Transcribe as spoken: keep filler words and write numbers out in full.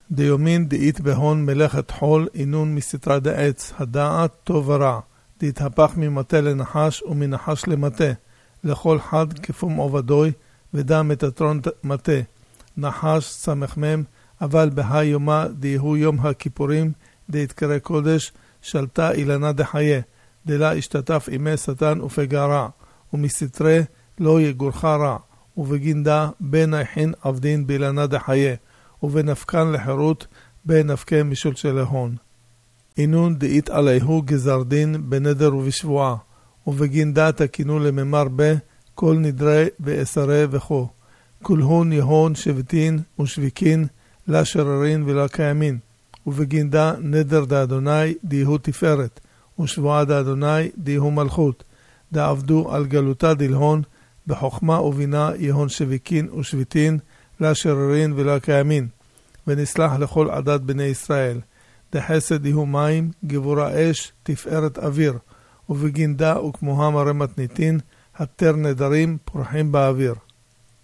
דיומין דאית בהון מלאכת חול אינון מסתרה דעץ, הדעת טוב ורע, דהתהפך ממטה לנחש ומנחש למטה, לכל חד כפום עובדוי ודה מטטרון מטה, נחש סמ"ם, אבל בהי יומה דהיהו יום הכיפורים, דהתקרא קודש, שלטה אילנה דחיה, דלה השתתף עמי שטן ופגע רע, ומסתרה לא יגורך רע, ובגינדה בין היחין עבדין באילנה דחיה, ובנפקן לחירות בין נפקי משול של ההון. אינון דאית עליהו גזר דין בנדר ובשבועה, ובגינדה תקינו לממר בה כל נדרי ואסרי וכו. כולהון יהון שבטין ושביקין לה שררין ולה קיימין, ובגינדה נדר דה אדוני דיהו תפארת, ושבועה דה אדוני דיהו מלכות, דה עבדו על גלותה דלהון, בחוכמה ובינה יהון שביקין ושבטין לה שררין ולה קיימין, ונסלח לכל עדת בני ישראל. דחסד יהיו מים, גבורה אש, תפארת אוויר, ובגינדה וכמוהם הרי מתניתין, התר נדרים פורחים באוויר.